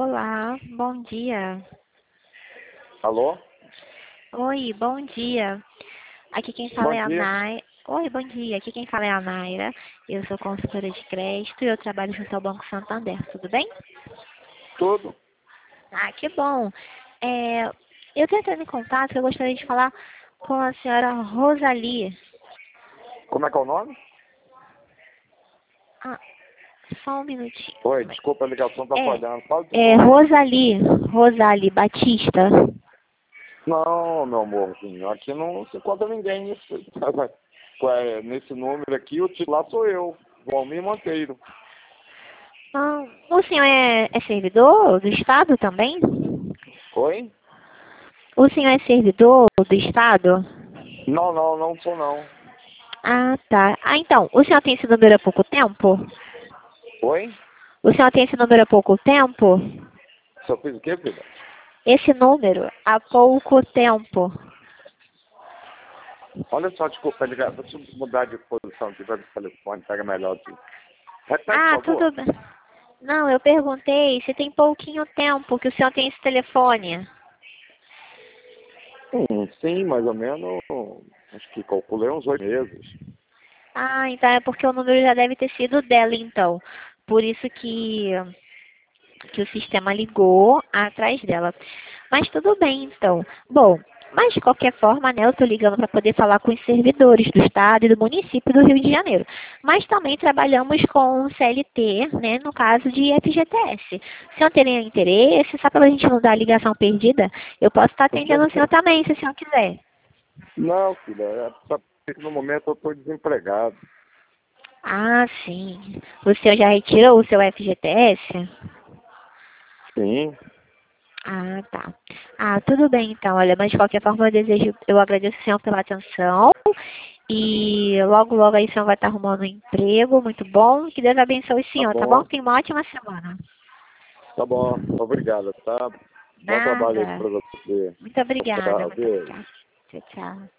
Olá, bom dia. Alô? Oi, bom dia. Aqui quem fala Bom é a dia. Naira. Oi, bom dia. Aqui quem fala é a Naira. Eu sou consultora de crédito e eu trabalho junto ao Banco Santander. Tudo bem? Tudo? Ah, que bom. Eu estou entrando em contato, eu gostaria de falar com a senhora Rosalie. Como é que é o nome? Ah, só um minutinho. Oi, desculpa, a ligação tá É, falhando. Fala de é novo. Rosalie Batista. Não, meu amorzinho, aqui não se encontra ninguém nesse número aqui. O titular sou eu, Valmir Monteiro. Ah, o senhor é servidor do Estado também? Oi? O senhor é servidor do Estado? Não sou não. Ah, tá. Ah, então, o senhor tem esse número há pouco tempo? Oi? O senhor tem esse número há pouco tempo? Só fiz o quê, filha? Esse número há pouco tempo. Olha só, desculpa, ligar. Deixa eu mudar de posição aqui para o telefone, pega melhor aqui. Repete, Ah, por favor. tudo bem. Não, eu perguntei se tem pouquinho tempo que o senhor tem esse telefone. Sim, mais ou menos, acho que calculei uns 8 meses. Ah, então é porque o número já deve ter sido dela, então. Por isso que o sistema ligou atrás dela. Mas tudo bem, então. Bom, mas de qualquer forma, né, eu estou ligando para poder falar com os servidores do Estado e do município do Rio de Janeiro. Mas também trabalhamos com CLT, né, no caso de FGTS. Se não teria interesse, só para a gente não dar a ligação perdida, eu posso estar atendendo o senhor também, se o senhor quiser. Não, filha, é só porque no momento eu estou desempregado. Ah, sim. O senhor já retirou o seu FGTS? Sim, Ah, tá. Ah, tudo bem então, olha, mas de qualquer forma eu agradeço o senhor pela atenção e logo, logo aí o senhor vai estar arrumando um emprego muito bom. Que Deus abençoe o tá senhor, tá bom? bom, Tenha uma ótima semana. tá bom. Obrigado, tá? Bom trabalho aí Nada. pra você. Muito obrigada, Tchau, muito beijo. obrigada. Tchau, tchau.